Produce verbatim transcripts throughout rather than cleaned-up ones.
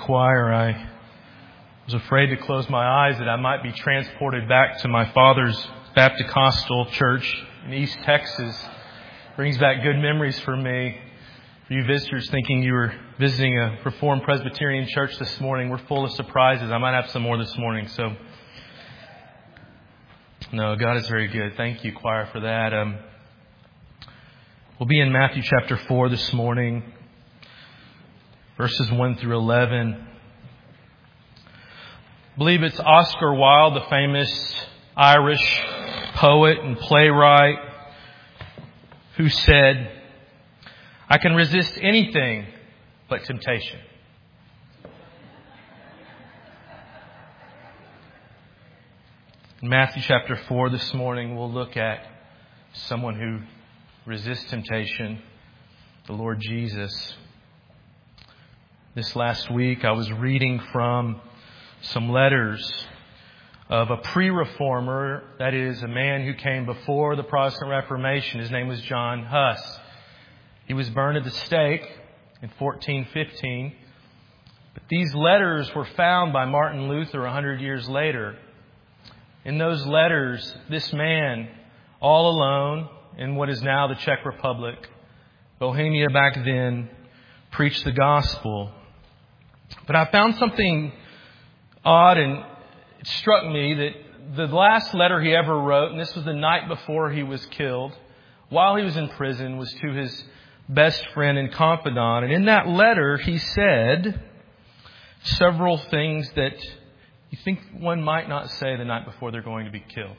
choir, I was afraid to close my eyes that I might be transported back to my father's Baptist church in East Texas. Brings back good memories for me. For you visitors thinking you were visiting a Reformed Presbyterian church this morning, we're full of surprises. I might have some more this morning. So, no, God is very good. Thank you, choir, for that. Um, we'll be in Matthew chapter four this morning, verses one through eleven. I believe it's Oscar Wilde, the famous Irish poet and playwright, who said, "I can resist anything but temptation." In Matthew chapter four this morning, we'll look at someone who resists temptation, the Lord Jesus. This last week, I was reading from some letters of a pre-reformer, that is, a man who came before the Protestant Reformation. His name was John Huss. He was burned at the stake in fourteen fifteen. But these letters were found by Martin Luther a hundred years later. In those letters, this man, all alone in what is now the Czech Republic, Bohemia back then, preached the gospel. But I found something odd, and it struck me that the last letter he ever wrote, and this was the night before he was killed, while he was in prison, was to his best friend and confidant. And in that letter, he said several things that you think one might not say the night before they're going to be killed.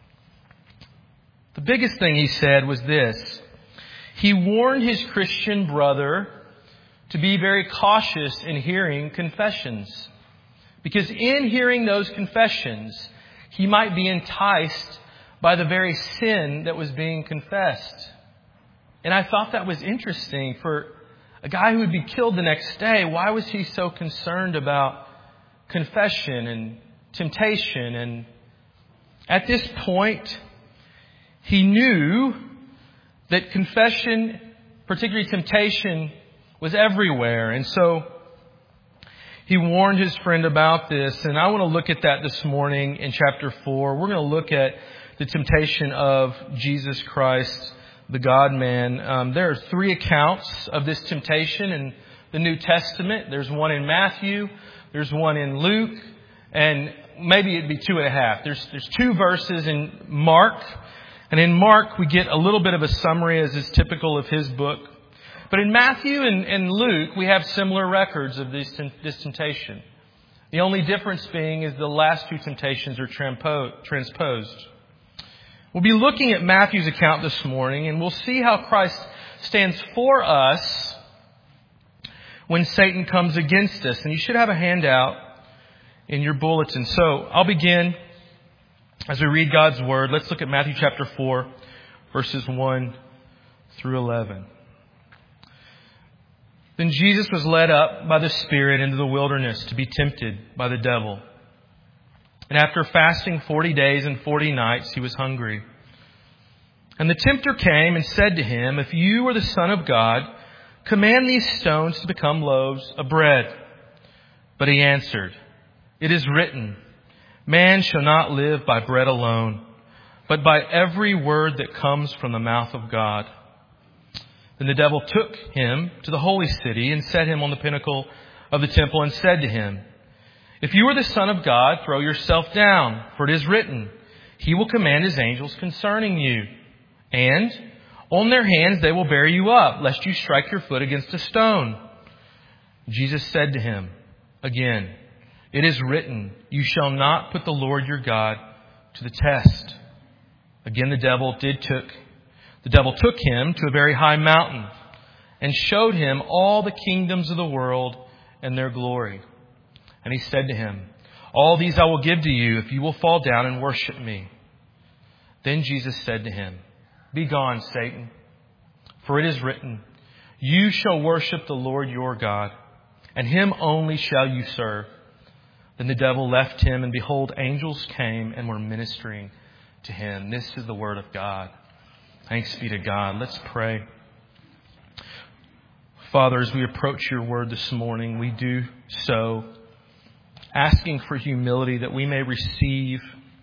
The biggest thing he said was this. He warned his Christian brother to be very cautious in hearing confessions, because in hearing those confessions, he might be enticed by the very sin that was being confessed. And I thought that was interesting. For a guy who would be killed the next day, why was he so concerned about confession and temptation? And at this point, he knew that confession, particularly temptation, was everywhere. And so he warned his friend about this. And I want to look at that this morning in chapter four. We're going to look at the temptation of Jesus Christ, the God-man. Um, there are three accounts of this temptation in the New Testament. There's one in Matthew, there's one in Luke, and maybe it'd be two and a half. There's, there's two verses in Mark. And in Mark, we get a little bit of a summary, as is typical of his book. But in Matthew and, and Luke, we have similar records of this, this temptation. The only difference being is the last two temptations are trampo- transposed. We'll be looking at Matthew's account this morning, and we'll see how Christ stands for us when Satan comes against us. And you should have a handout in your bulletin. So I'll begin as we read God's Word. Let's look at Matthew chapter four, verses one through eleven. Then Jesus was led up by the Spirit into the wilderness to be tempted by the devil. And after fasting forty days and forty nights, he was hungry. And the tempter came and said to him, "If you are the Son of God, command these stones to become loaves of bread." But he answered, "It is written, man shall not live by bread alone, but by every word that comes from the mouth of God." Then the devil took him to the holy city and set him on the pinnacle of the temple and said to him, "If you are the Son of God, throw yourself down, for it is written, He will command His angels concerning you, and on their hands they will bear you up, lest you strike your foot against a stone." Jesus said to him again, "It is written, you shall not put the Lord your God to the test." Again the devil did took The devil took him to a very high mountain and showed him all the kingdoms of the world and their glory. And he said to him, "All these I will give to you if you will fall down and worship me." Then Jesus said to him, "Begone, Satan, for it is written, you shall worship the Lord your God, and Him only shall you serve." Then the devil left him, and behold, angels came and were ministering to him. This is the word of God. Thanks be to God. Let's pray. Father, as we approach your word this morning, we do so asking for humility that we may receive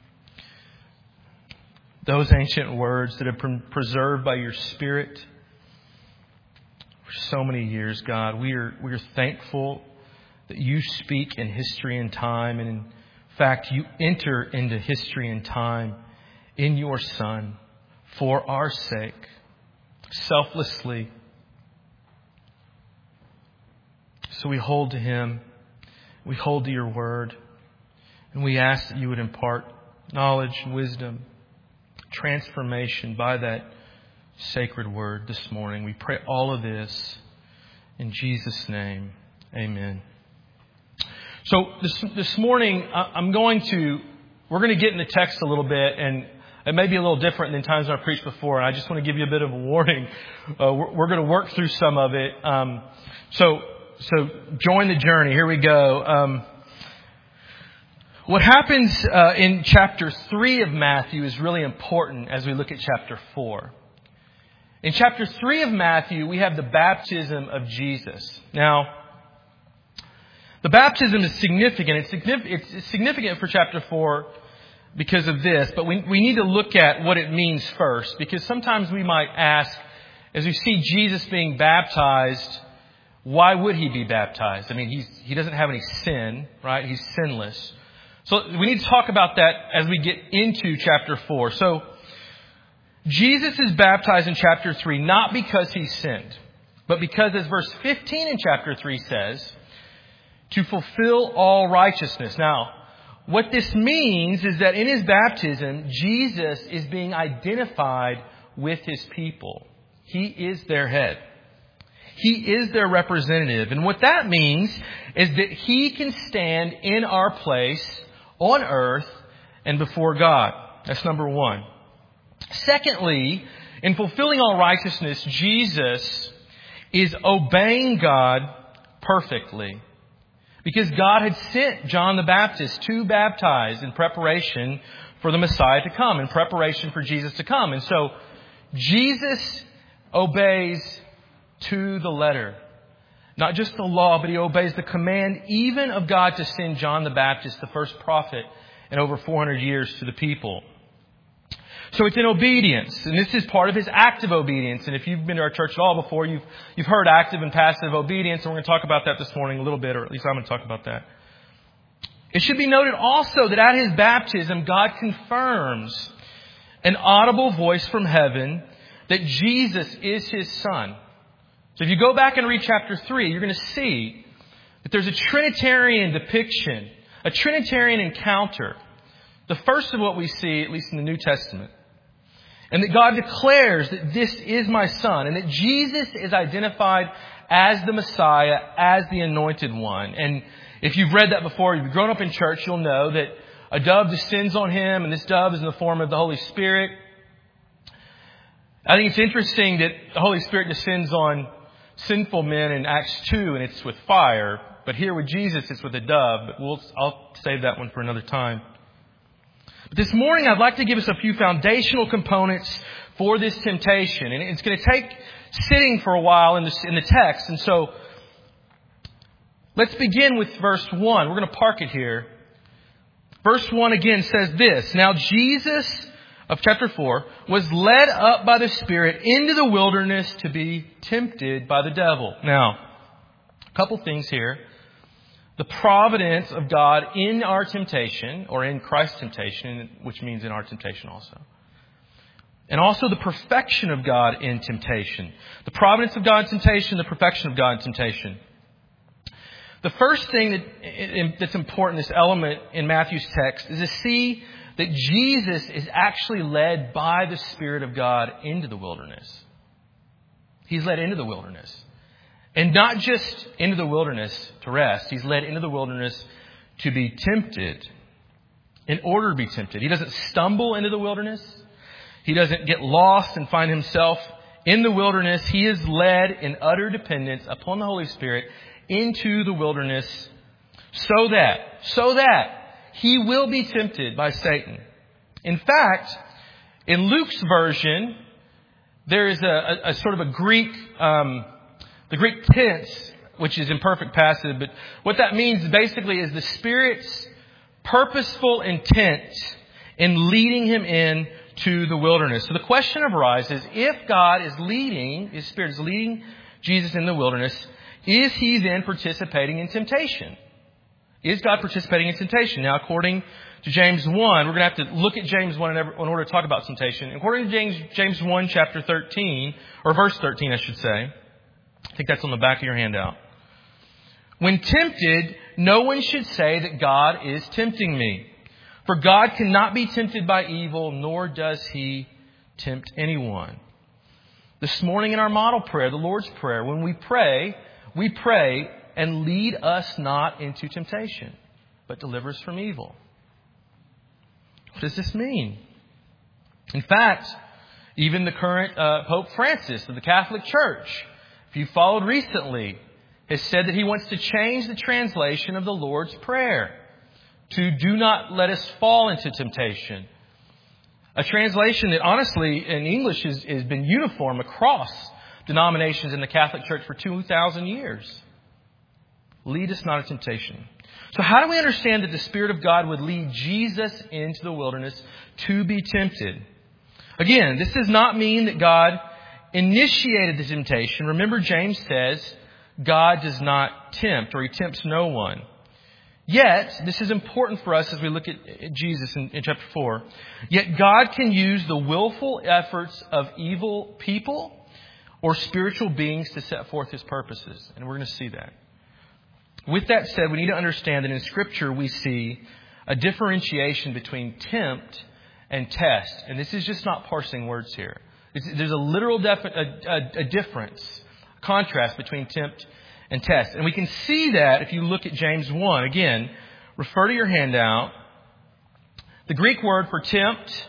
those ancient words that have been preserved by your Spirit for so many years, God. We are, we are thankful that you speak in history and time. And in fact, you enter into history and time in your Son for our sake, selflessly. So we hold to him. We hold to your word. And we ask that you would impart knowledge and wisdom, transformation by that sacred word this morning. We pray all of this in Jesus' name. Amen. So this, this morning, I'm going to, we're going to get in the text a little bit, and it may be a little different than times I've preached before. And I just want to give you a bit of a warning. Uh, we're, we're going to work through some of it. Um, so, so join the journey. Here we go. Um, what happens uh, in chapter three of Matthew is really important as we look at chapter four. In chapter three of Matthew, we have the baptism of Jesus. Now, the baptism is significant. It's significant, it's significant for chapter four because of this, but we, we need to look at what it means first, because sometimes we might ask, as we see Jesus being baptized, why would he be baptized? I mean, he's, he doesn't have any sin, right? He's sinless. So we need to talk about that as we get into chapter four. So Jesus is baptized in chapter three, not because he sinned, but because, as verse fifteen in chapter three says, to fulfill all righteousness. Now, what this means is that in his baptism, Jesus is being identified with his people. He is their head. He is their representative. And what that means is that he can stand in our place on earth and before God. That's number one. Secondly, in fulfilling all righteousness, Jesus is obeying God perfectly. Because God had sent John the Baptist to baptize in preparation for the Messiah to come, in preparation for Jesus to come. And so Jesus obeys to the letter. Not just the law, but he obeys the command even of God to send John the Baptist, the first prophet in over four hundred years, to the people. So it's in obedience, and this is part of his active obedience. And if you've been to our church at all before, you've you've heard active and passive obedience, and we're going to talk about that this morning a little bit, or at least I'm going to talk about that. It should be noted also that at his baptism, God confirms an audible voice from heaven that Jesus is his Son. So if you go back and read chapter three, you're going to see that there's a Trinitarian depiction, a Trinitarian encounter. The first of what we see, at least in the New Testament. And that God declares that this is my Son, and that Jesus is identified as the Messiah, as the Anointed One. And if you've read that before, if you've grown up in church, you'll know that a dove descends on him, and this dove is in the form of the Holy Spirit. I think it's interesting that the Holy Spirit descends on sinful men in Acts two, and it's with fire. But here with Jesus, it's with a dove. But we'll, I'll save that one for another time. But this morning, I'd like to give us a few foundational components for this temptation. And it's going to take sitting for a while in, this, in the text. And so let's begin with verse one. We're going to park it here. Verse one again says this. Now Jesus, of chapter four, was led up by the Spirit into the wilderness to be tempted by the devil. Now, a couple things here. The providence of God in our temptation, or in Christ's temptation, which means in our temptation also. And also the perfection of God in temptation. The providence of God in temptation, the perfection of God in temptation. The first thing that, that's important, this element in Matthew's text, is to see that Jesus is actually led by the Spirit of God into the wilderness. He's led into the wilderness. And not just into the wilderness to rest. He's led into the wilderness to be tempted. In order to be tempted. He doesn't stumble into the wilderness. He doesn't get lost and find himself in the wilderness. He is led in utter dependence upon the Holy Spirit into the wilderness so that, so that he will be tempted by Satan. In fact, in Luke's version, there is a, a, a sort of a Greek... Um, The Greek tense, which is imperfect passive, but what that means basically is the Spirit's purposeful intent in leading him in to the wilderness. So the question arises, if God is leading, His Spirit is leading Jesus in the wilderness, is He then participating in temptation? Is God participating in temptation? Now, according to James one, we're going to have to look at James one in order to talk about temptation. According to James, James one, chapter thirteen, or verse thirteen, I should say. I think that's on the back of your handout. When tempted, no one should say that God is tempting me. For God cannot be tempted by evil, nor does He tempt anyone. This morning in our model prayer, the Lord's Prayer, when we pray, we pray, and lead us not into temptation, but deliver us from evil. What does this mean? In fact, even the current uh, Pope Francis of the Catholic Church, if you followed recently, has said that he wants to change the translation of the Lord's Prayer to "do not let us fall into temptation." A translation that honestly in English has, has been uniform across denominations in the Catholic Church for two thousand years. Lead us not into temptation. So how do we understand that the Spirit of God would lead Jesus into the wilderness to be tempted? Again, this does not mean that God initiated the temptation. Remember, James says God does not tempt, or He tempts no one. Yet, this is important for us as we look at Jesus in, in chapter four. Yet God can use the willful efforts of evil people or spiritual beings to set forth His purposes. And we're going to see that. With that said, we need to understand that in Scripture we see a differentiation between tempt and test. And this is just not parsing words here. It's, there's a literal defi- a, a, a difference, a contrast between tempt and test. And we can see that if you look at James one. Again, refer to your handout. The Greek word for tempt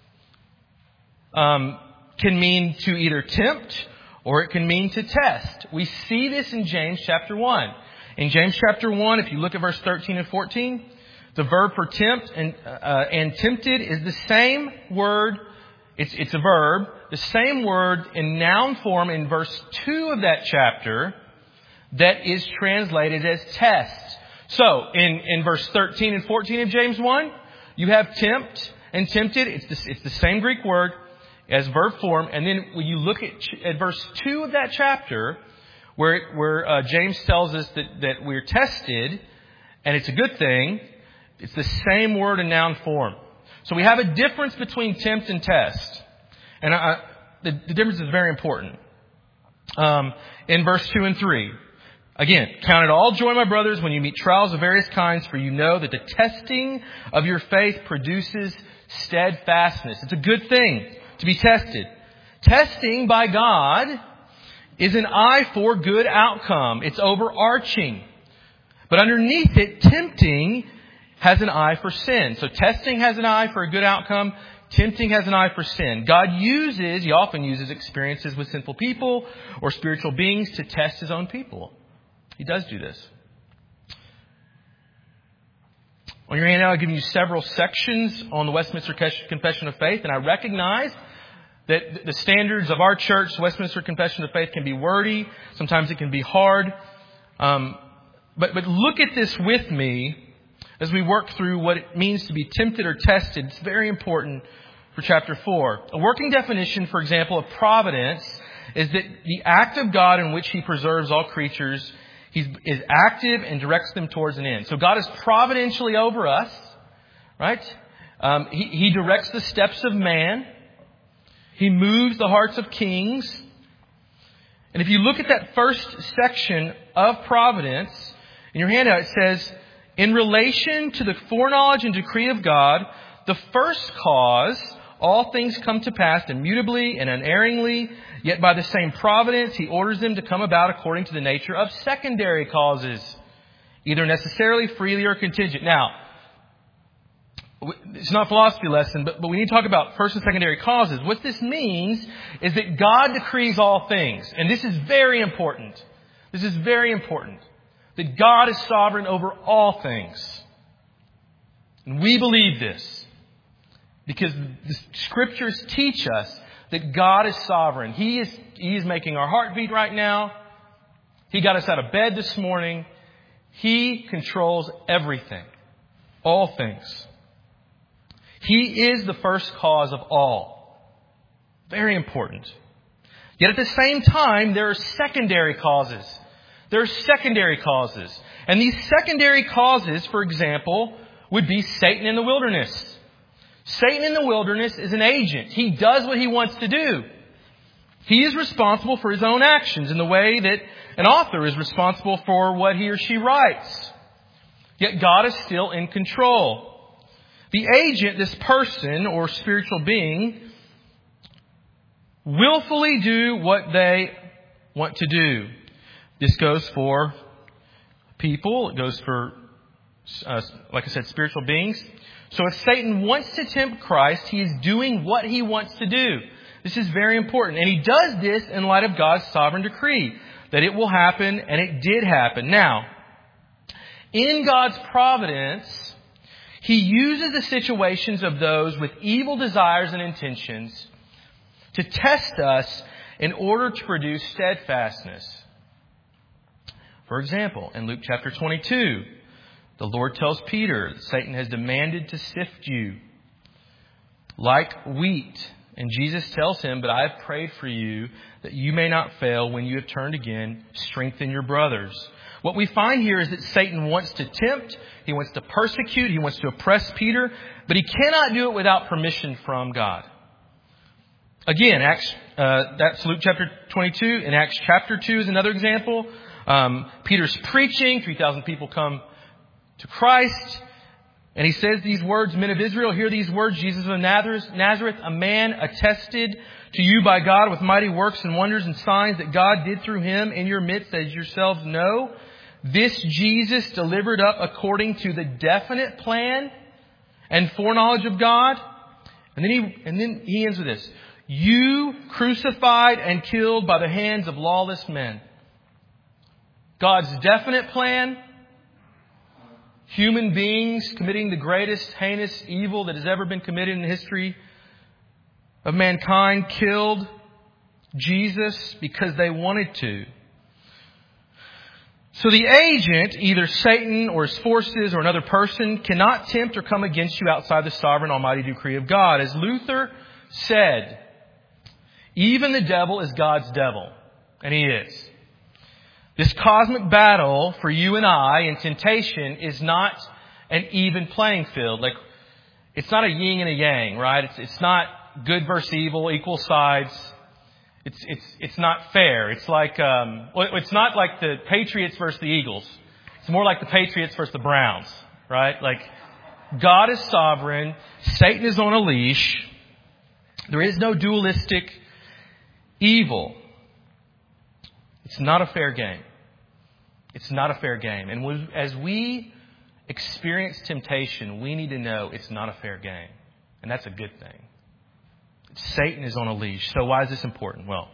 um, can mean to either tempt or it can mean to test. We see this in James chapter one. In James chapter one, if you look at verse thirteen and fourteen, the verb for tempt and, uh, and tempted is the same word. It's, it's a verb. The same word in noun form in verse two of that chapter that is translated as test. So, in, in verse thirteen and fourteen of James one, you have tempt and tempted. It's the, it's the same Greek word as verb form. And then when you look at, at verse two of that chapter, where, where uh, James tells us that, that we're tested, and it's a good thing, it's the same word in noun form. So we have a difference between tempt and test. And I, the, the difference is very important. Um, in verse two and three, again, count it all joy, my brothers, when you meet trials of various kinds, for you know that the testing of your faith produces steadfastness. It's a good thing to be tested. Testing by God is an eye for good outcome. It's overarching. But underneath it, tempting has an eye for sin. So testing has an eye for a good outcome. Tempting has an eye for sin. God uses, He often uses experiences with sinful people or spiritual beings to test His own people. He does do this. On your handout, I've given you several sections on the Westminster Confession of Faith, and I recognize that the standards of our church, the Westminster Confession of Faith, can be wordy. Sometimes it can be hard. Um, but, but look at this with me as we work through what it means to be tempted or tested. It's very important for chapter four. A working definition, for example, of providence is that the act of God in which He preserves all creatures He is active and directs them towards an end. So God is providentially over us, right? Um, he, he directs the steps of man. He moves the hearts of kings. And if you look at that first section of providence, in your handout it says, in relation to the foreknowledge and decree of God, the first cause, all things come to pass immutably and unerringly, yet by the same providence He orders them to come about according to the nature of secondary causes, either necessarily, freely, or contingent. Now, it's not a philosophy lesson, but, but we need to talk about first and secondary causes. What this means is that God decrees all things. And this is very important. This is very important. That God is sovereign over all things. And we believe this because the Scriptures teach us that God is sovereign. He is, he is making our heart beat right now. He got us out of bed this morning. He controls everything. All things. He is the first cause of all. Very important. Yet at the same time, there are secondary causes. There are secondary causes. And these secondary causes, for example, would be Satan in the wilderness. Satan in the wilderness is an agent. He does what he wants to do. He is responsible for his own actions in the way that an author is responsible for what he or she writes. Yet God is still in control. The agent, this person or spiritual being, willfully do what they want to do. This goes for people. It goes for, uh, like I said, spiritual beings. So if Satan wants to tempt Christ, he is doing what he wants to do. This is very important. And he does this in light of God's sovereign decree, that it will happen, and it did happen. Now, in God's providence, he uses the situations of those with evil desires and intentions to test us in order to produce steadfastness. For example, in Luke chapter twenty-two, the Lord tells Peter that Satan has demanded to sift you like wheat. And Jesus tells him, but I have prayed for you that you may not fail when you have turned again. Strengthen your brothers. What we find here is that Satan wants to tempt. He wants to persecute. He wants to oppress Peter. But he cannot do it without permission from God. Again, Acts, uh, that's Luke chapter twenty-two. In Acts chapter two is another example. Um, Peter's preaching. three thousand people come to Christ. And he says these words, men of Israel, hear these words. Jesus of Nazareth, a man attested to you by God with mighty works and wonders and signs that God did through him in your midst, as yourselves know. This Jesus delivered up according to the definite plan and foreknowledge of God. And then he, and then he ends with this. You crucified and killed by the hands of lawless men. God's definite plan. Human beings committing the greatest heinous evil that has ever been committed in the history of mankind killed Jesus because they wanted to. So the agent, either Satan or his forces or another person, cannot tempt or come against you outside the sovereign almighty decree of God. As Luther said, even the devil is God's devil. And he is. This cosmic battle for you and I in temptation is not an even playing field. Like, it's not a yin and a yang, right? It's it's not good versus evil, equal sides. It's it's it's not fair. It's like um, well, it's not like the Patriots versus the Eagles. It's more like the Patriots versus the Browns, right? Like, God is sovereign. Satan is on a leash. There is no dualistic evil. It's not a fair game. It's not a fair game. And as we experience temptation, we need to know it's not a fair game. And that's a good thing. Satan is on a leash. So why is this important? Well,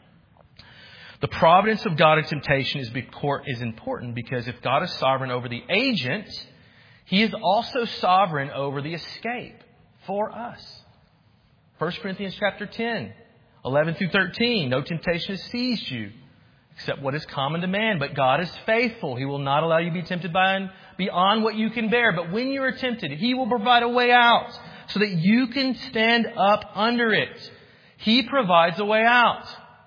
the providence of God in temptation is important because if God is sovereign over the agent, he is also sovereign over the escape for us. First Corinthians chapter ten, eleven through thirteen. No temptation has seized you except what is common to man. But God is faithful. He will not allow you to be tempted by beyond what you can bear. But when you are tempted, he will provide a way out so that you can stand up under it. He provides a way out.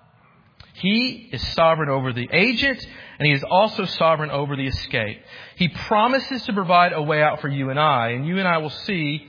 He is sovereign over the agent, and he is also sovereign over the escape. He promises to provide a way out for you and I. And you and I will see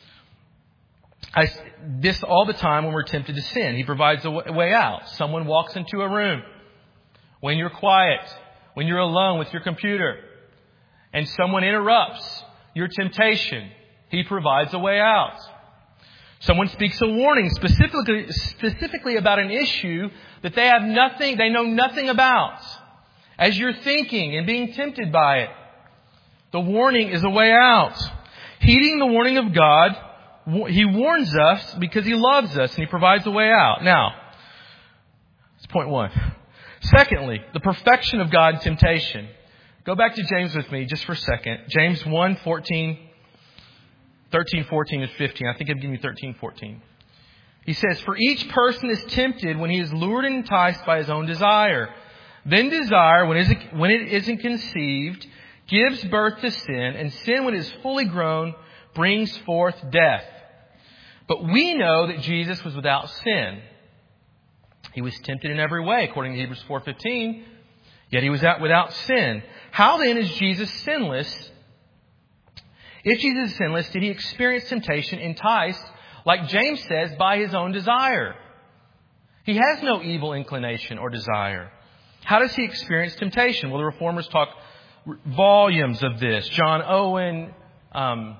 I, this all the time when we're tempted to sin. He provides a way out. Someone walks into a room. When you're quiet, when you're alone with your computer, and someone interrupts your temptation, he provides a way out. Someone speaks a warning specifically, specifically about an issue that they have nothing, they know nothing about. As you're thinking and being tempted by it, the warning is a way out. Heeding the warning of God, he warns us because he loves us and he provides a way out. Now, that's point one. Secondly, the perfection of God in temptation. Go back to James with me just for a second. James one, fourteen, thirteen, fourteen, and fifteen. I think I've given you thirteen, fourteen. He says, for each person is tempted when he is lured and enticed by his own desire. Then desire, when it isn't, when it isn't conceived, gives birth to sin, and sin, when it is fully grown, brings forth death. But we know that Jesus was without sin. He was tempted in every way, according to Hebrews four fifteen, yet he was without sin. How then is Jesus sinless? If Jesus is sinless, did he experience temptation, enticed, like James says, by his own desire? He has no evil inclination or desire. How does he experience temptation? Well, the Reformers talk volumes of this. John Owen, um,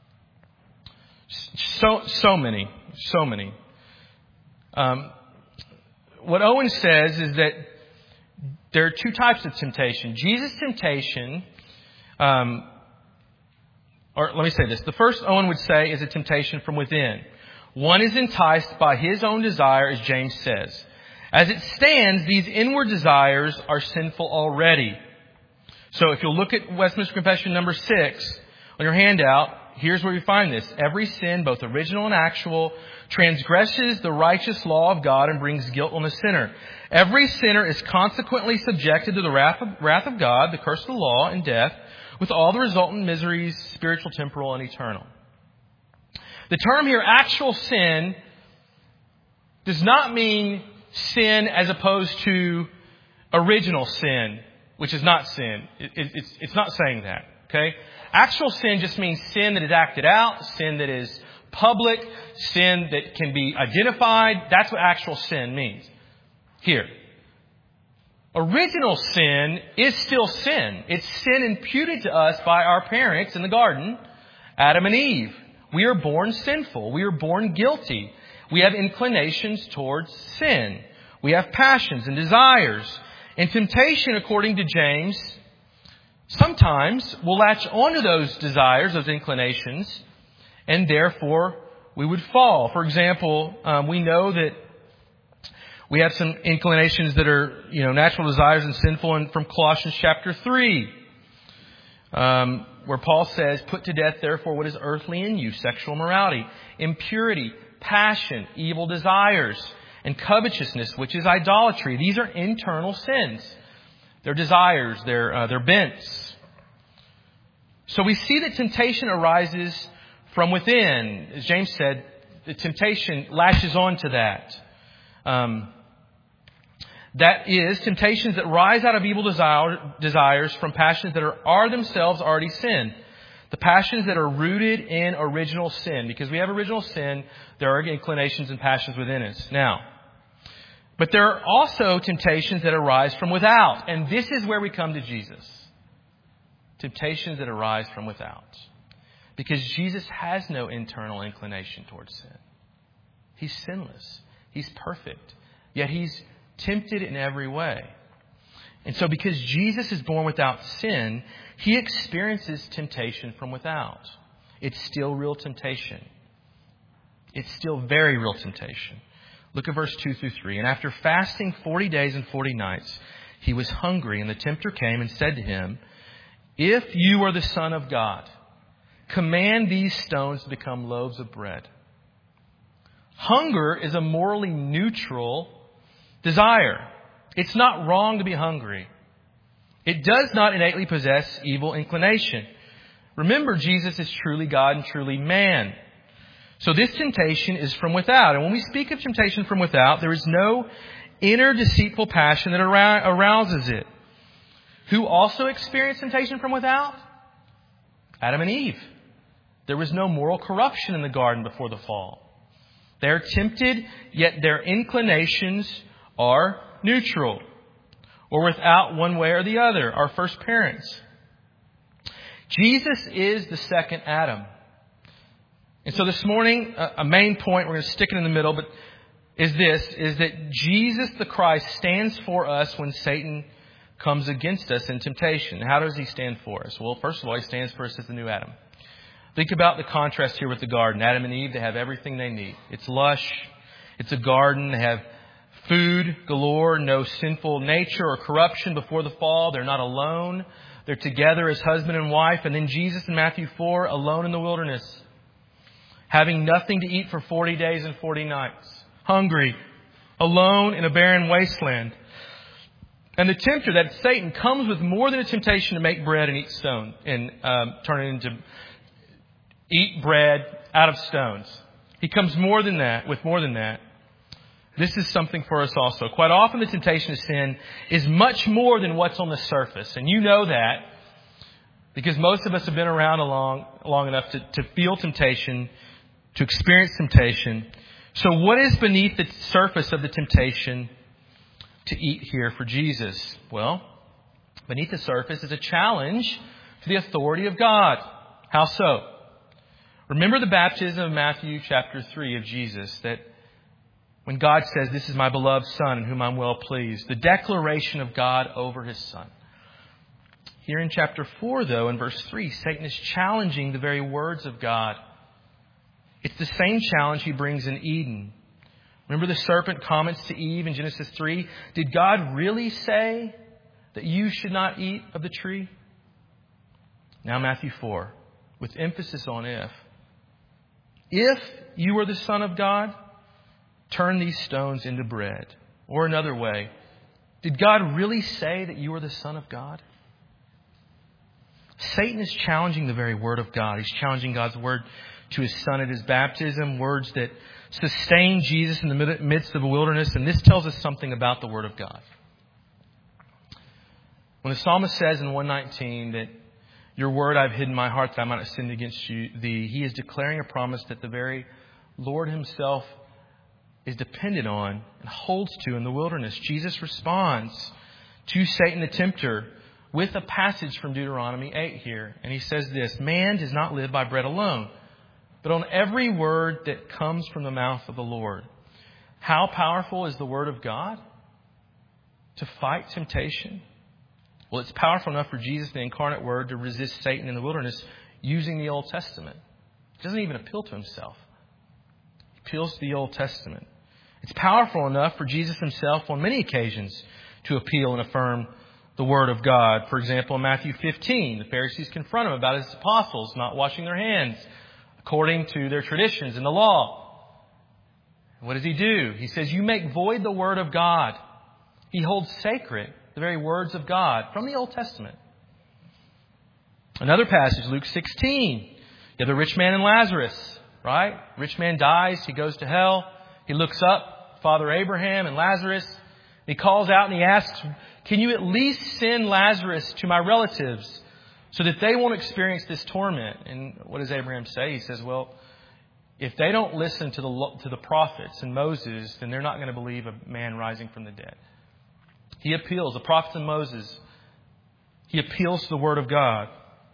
so so many, so many. Um, what Owen says is that there are two types of temptation. Jesus' temptation, um, or let me say this. The first, Owen would say, is a temptation from within. One is enticed by his own desire, as James says. As it stands, these inward desires are sinful already. So if you'll look at Westminster Confession number six on your handout, here's where you find this. Every sin, both original and actual, transgresses the righteous law of God and brings guilt on the sinner. Every sinner is consequently subjected to the wrath of, wrath of God, the curse of the law, and death, with all the resultant miseries, spiritual, temporal, and eternal. The term here, actual sin, does not mean sin as opposed to original sin, which is not sin. It, it, it's, it's not saying that, okay? Actual sin just means sin that is acted out, sin that is public, sin that can be identified. That's what actual sin means here. Original sin is still sin. It's sin imputed to us by our parents in the garden, Adam and Eve. We are born sinful. We are born guilty. We have inclinations towards sin. We have passions and desires. And temptation, according to James, sometimes will latch onto those desires, those inclinations, and therefore we would fall. For example, um, we know that we have some inclinations that are, you know, natural desires and sinful, and from Colossians chapter three, um, where Paul says, "Put to death, therefore, what is earthly in you, sexual morality, impurity, passion, evil desires, and covetousness, which is idolatry." These are internal sins. They're desires, they're, uh, they're bents. So we see that temptation arises from within. As James said, the temptation latches on to that. Um, that is, temptations that rise out of evil desire, desires from passions that are, are themselves already sin. The passions that are rooted in original sin. Because we have original sin, there are inclinations and passions within us. Now, but there are also temptations that arise from without. And this is where we come to Jesus. Temptations that arise from without. Because Jesus has no internal inclination towards sin. He's sinless. He's perfect. Yet he's tempted in every way. And so because Jesus is born without sin, he experiences temptation from without. It's still real temptation. It's still very real temptation. Look at verse two through three. "And after fasting forty days and forty nights, he was hungry, and the tempter came and said to him, 'If you are the Son of God, command these stones to become loaves of bread.'" Hunger is a morally neutral desire. It's not wrong to be hungry. It does not innately possess evil inclination. Remember, Jesus is truly God and truly man. So this temptation is from without. And when we speak of temptation from without, there is no inner deceitful passion that arouses it. Who also experienced temptation from without? Adam and Eve. There was no moral corruption in the garden before the fall. They are tempted, yet their inclinations are neutral, or without one way or the other, our first parents. Jesus is the second Adam. And so this morning, a main point, we're going to stick it in the middle, but is this, is that Jesus the Christ stands for us when Satan comes against us in temptation. How does he stand for us? Well, first of all, he stands for us as the new Adam. Think about the contrast here with the garden. Adam and Eve, they have everything they need. It's lush. It's a garden. They have food galore, no sinful nature or corruption before the fall. They're not alone. They're together as husband and wife. And then Jesus in Matthew four, alone in the wilderness, having nothing to eat for forty days and forty nights. Hungry. Alone in a barren wasteland. And the tempter, that Satan, comes with more than a temptation to make bread and eat stone and um, turn it into eat bread out of stones. He comes more than that, with more than that. This is something for us also. Quite often the temptation to sin is much more than what's on the surface. And you know that because most of us have been around long, long enough to, to feel temptation, to experience temptation. So what is beneath the surface of the temptation to eat here for Jesus? Well, beneath the surface is a challenge to the authority of God. How so? Remember the baptism of Matthew chapter three of Jesus, that when God says, "This is my beloved Son in whom I'm well pleased," the declaration of God over His Son. Here in chapter four, though, in verse three, Satan is challenging the very words of God. It's the same challenge he brings in Eden. Remember the serpent comments to Eve in Genesis three, "Did God really say that you should not eat of the tree?" Now Matthew four, with emphasis on if. "If you are the Son of God, turn these stones into bread." Or another way, did God really say that you are the Son of God? Satan is challenging the very word of God. He's challenging God's word to His Son at His baptism, words that sustain Jesus in the midst of a wilderness. And this tells us something about the word of God. When the psalmist says in one nineteen that "Your word I've hidden in my heart that I might not sin against you, thee," he is declaring a promise that the very Lord Himself is dependent on and holds to in the wilderness. Jesus responds to Satan the tempter with a passage from Deuteronomy eight here. And he says this, "Man does not live by bread alone, but on every word that comes from the mouth of the Lord." How powerful is the word of God to fight temptation? Well, it's powerful enough for Jesus, the incarnate word, to resist Satan in the wilderness using the Old Testament. He doesn't even appeal to Himself. He appeals to the Old Testament. It's powerful enough for Jesus Himself on many occasions to appeal and affirm the Word of God. For example, in Matthew fifteen, the Pharisees confront Him about His apostles not washing their hands according to their traditions in the law. What does He do? He says, "You make void the Word of God." He holds sacred the very words of God from the Old Testament. Another passage, Luke sixteen. You have the rich man and Lazarus, right? Rich man dies. He goes to hell. He looks up, Father Abraham and Lazarus. He calls out and he asks, "Can you at least send Lazarus to my relatives so that they won't experience this torment?" And what does Abraham say? He says, "Well, if they don't listen to the to the prophets and Moses, then they're not going to believe a man rising from the dead." He appeals, the prophets and Moses. He appeals to the Word of God.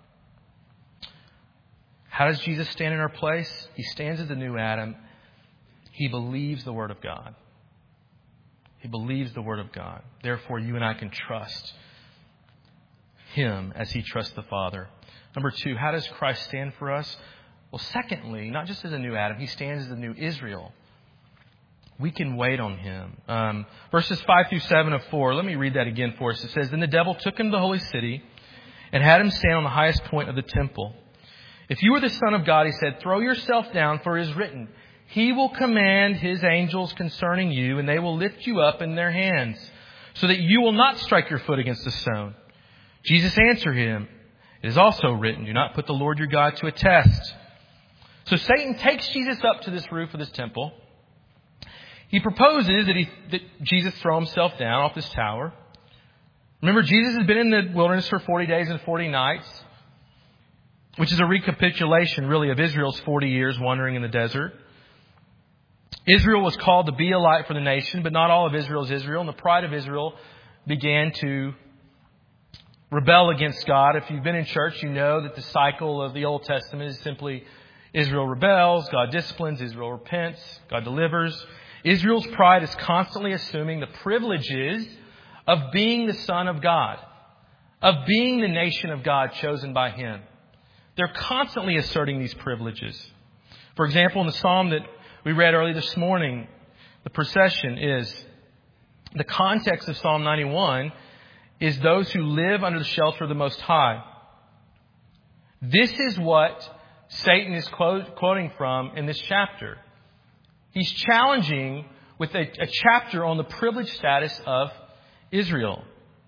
How does Jesus stand in our place? He stands as the new Adam. He believes the Word of God. He believes the Word of God. Therefore, you and I can trust Him as He trusts the Father. Number two, how does Christ stand for us? Well, secondly, not just as a new Adam, He stands as the new Israel. We can wait on Him. Um, verses five through seven of four. Let me read that again for us. It says, "Then the devil took him to the holy city and had him stand on the highest point of the temple. If you are the Son of God," he said, "throw yourself down, for it is written, He will command His angels concerning you, and they will lift you up in their hands, so that you will not strike your foot against a stone." Jesus answered him, "It is also written, do not put the Lord your God to a test." So Satan takes Jesus up to this roof of this temple. He proposes that, he, that Jesus throw himself down off this tower. Remember, Jesus has been in the wilderness for forty days and forty nights, which is a recapitulation, really, of Israel's forty years wandering in the desert. Israel was called to be a light for the nation, but not all of Israel is Israel. And the pride of Israel began to rebel against God. If you've been in church, you know that the cycle of the Old Testament is simply Israel rebels, God disciplines, Israel repents, God delivers. Israel's pride is constantly assuming the privileges of being the Son of God, of being the nation of God chosen by Him. They're constantly asserting these privileges. For example, in the psalm that we read early this morning, the procession is, the context of Psalm ninety-one is those who live under the shelter of the Most High. This is what Satan is quote, quoting from in this chapter. He's challenging with a, a chapter on the privileged status of Israel.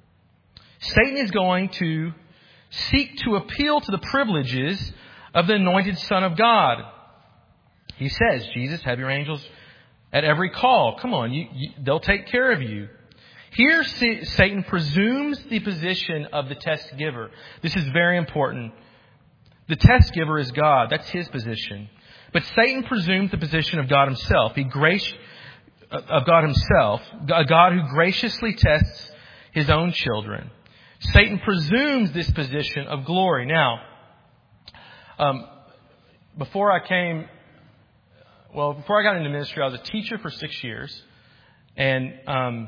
Satan is going to seek to appeal to the privileges of the anointed Son of God. He says, Jesus, have your angels at every call. Come on, you, you, they'll take care of you. Here, Satan presumes the position of the test giver. This is very important. The test giver is God. That's his position. But Satan presumes the position of God himself. He grace, of God himself, a God who graciously tests his own children. Satan presumes this position of glory. Now, um, before I came, well, before I got into ministry, I was a teacher for six years. And, um,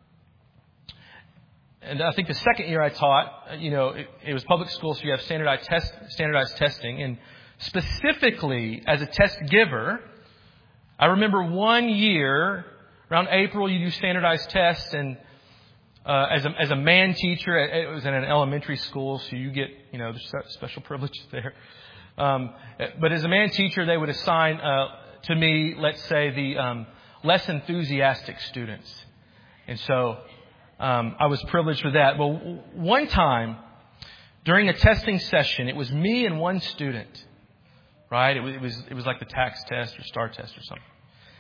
and I think the second year I taught, you know, it, it was public school, so you have standardized test, standardized testing. And specifically, as a test giver, I remember one year, around April, you do standardized tests, and Uh, as a as a man teacher, it was in an elementary school, so you get, you know, there's special privileges there. Um, but as a man teacher, they would assign uh, to me, let's say, the um, less enthusiastic students. And so um, I was privileged with that. Well, one time during a testing session, it was me and one student, right? It was it was, it was like the tax test or STAR test or something.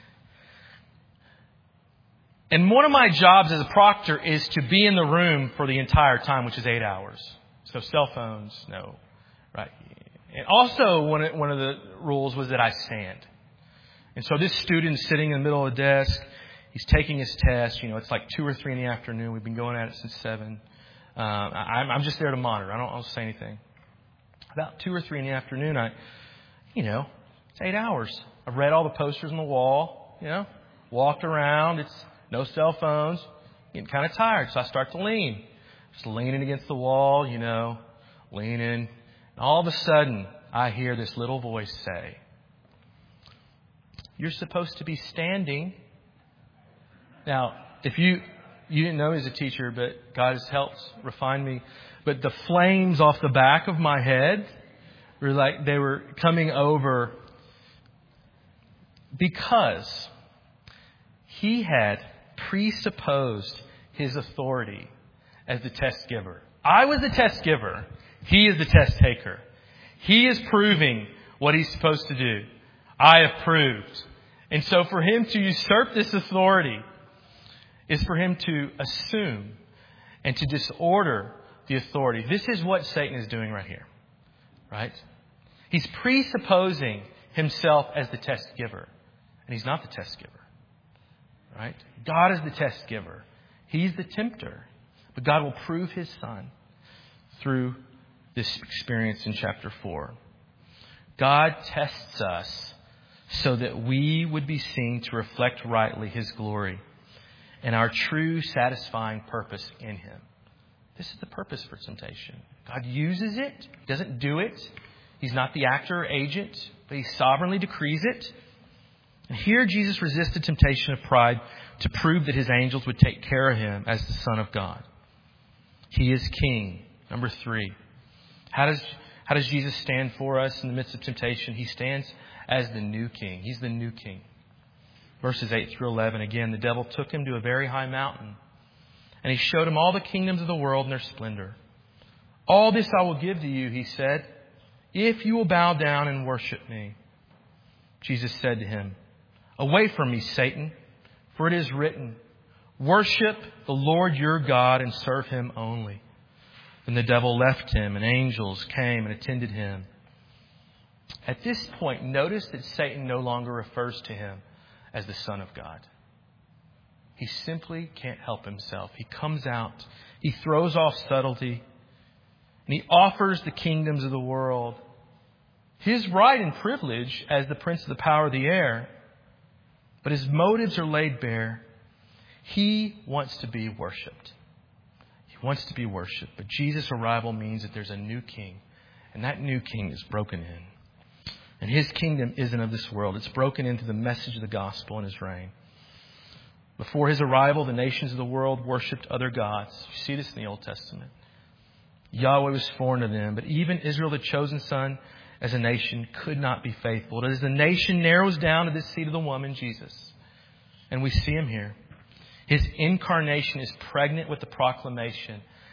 And one of my jobs as a proctor is to be in the room for the entire time, which is eight hours. So cell phones, no. Right. And also one of, one of the rules was that I stand. And so this student is sitting in the middle of the desk. He's taking his test. You know, it's like two or three in the afternoon. We've been going at it since seven. Uh, I'm, I'm just there to monitor. I don't, I don't say anything. About two or three in the afternoon, I, you know, it's eight hours. I've read all the posters on the wall, you know, walked around. It's no cell phones. Getting kind of tired, so I start to lean. Just leaning against the wall, you know, leaning. And all of a sudden, I hear this little voice say, "You're supposed to be standing." Now, if you you didn't know me as a teacher, but God has helped refine me. But the flames off the back of my head were like they were coming over, because he had presupposed his authority as the test giver. I was the test giver. He is the test taker. He is proving what he's supposed to do. I have proved. And so for him to usurp this authority is for him to assume and to disorder the authority. This is what Satan is doing right here. Right? He's presupposing himself as the test giver. And he's not the test giver. Right? God is the test giver. He's the tempter. But God will prove his Son through this experience in chapter four. God tests us so that we would be seen to reflect rightly his glory and our true satisfying purpose in him. This is the purpose for temptation. God uses it. He doesn't do it. He's not the actor or agent, but he sovereignly decrees it. And here Jesus resisted temptation of pride to prove that his angels would take care of him as the Son of God. He is King. Number three. How does, how does Jesus stand for us in the midst of temptation? He stands as the new King. He's the new King. Verses eight through eleven. Again, the devil took him to a very high mountain, and he showed him all the kingdoms of the world and their splendor. "All this I will give to you," he said, "if you will bow down and worship me." Jesus said to him, "Away from me, Satan, for it is written, 'Worship the Lord your God and serve him only.'" Then the devil left him, and angels came and attended him. At this point, notice that Satan no longer refers to him as the Son of God. He simply can't help himself. He comes out. He throws off subtlety. And he offers the kingdoms of the world. His right and privilege as the prince of the power of the air. But his motives are laid bare. He wants to be worshipped. He wants to be worshipped. But Jesus' arrival means that there's a new king. And that new king is broken in. And his kingdom isn't of this world. It's broken into the message of the gospel in his reign. Before his arrival, the nations of the world worshipped other gods. You see this in the Old Testament. Yahweh was foreign to them. But even Israel, the chosen son, as a nation, could not be faithful. As the nation narrows down to this seed of the woman, Jesus. And we see him here. His incarnation is pregnant with the proclamation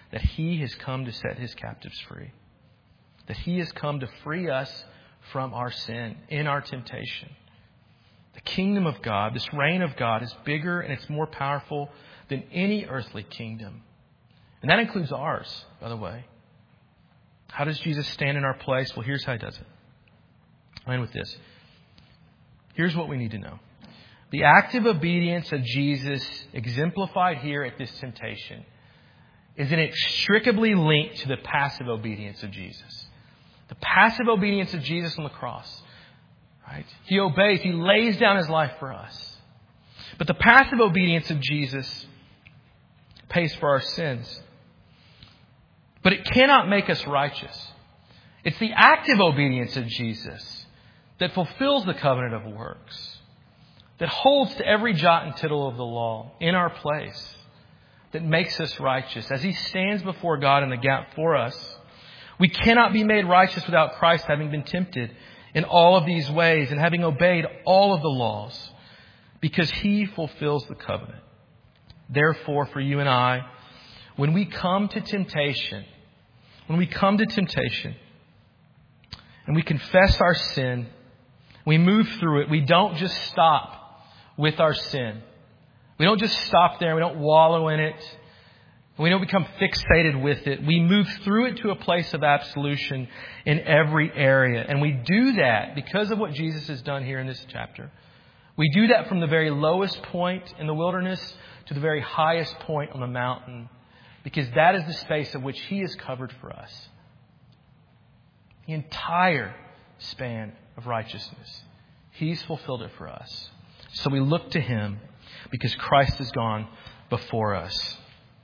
that He has come to set His captives free. That He has come to free us from our sin, in our temptation. The kingdom of God, this reign of God, is bigger and it's more powerful than any earthly kingdom. And that includes ours, by the way. How does Jesus stand in our place? Well, here's how He does it. I'll end with this. Here's what we need to know. The active obedience of Jesus, exemplified here at this temptation, is inextricably linked to the passive obedience of Jesus. The passive obedience of Jesus on the cross. Right? He obeys. He lays down His life for us. But the passive obedience of Jesus pays for our sins. But it cannot make us righteous. It's the active obedience of Jesus that fulfills the covenant of works, that holds to every jot and tittle of the law in our place, that makes us righteous. As He stands before God in the gap for us, we cannot be made righteous without Christ having been tempted in all of these ways and having obeyed all of the laws, because He fulfills the covenant. Therefore, for you and I, when we come to temptation, when we come to temptation and we confess our sin, we move through it. We don't just stop with our sin. We don't just stop there. We don't wallow in it. We don't become fixated with it. We move through it to a place of absolution in every area. And we do that because of what Jesus has done here in this chapter. We do that from the very lowest point in the wilderness to the very highest point on the mountain, because that is the space of which He has covered for us. The entire span of righteousness. He's fulfilled it for us. So we look to Him because Christ has gone before us.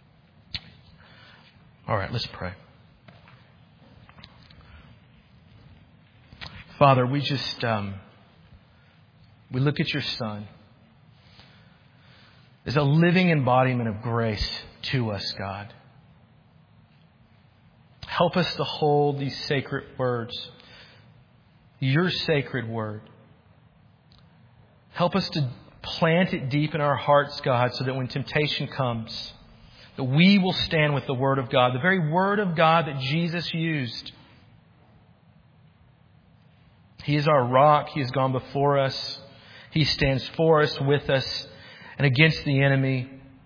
All right, let's pray. Father, we just, um, we look at Your Son as a living embodiment of grace to us, God. Help us to hold these sacred words, Your sacred word. Help us to plant it deep in our hearts, God, so that when temptation comes, that we will stand with the Word of God, the very Word of God that Jesus used. He is our rock. He has gone before us. He stands for us, with us, and against the enemy.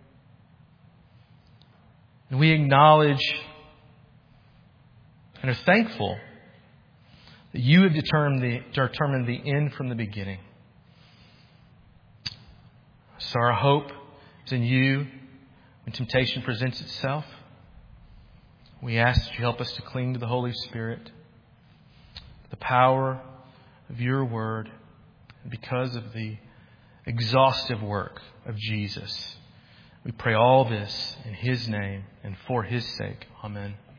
And we acknowledge and are thankful that You have determined the, determined the end from the beginning. So our hope is in You. When temptation presents itself, we ask that You help us to cling to the Holy Spirit, the power of Your Word, and because of the exhaustive work of Jesus. We pray all this in His name and for His sake. Amen.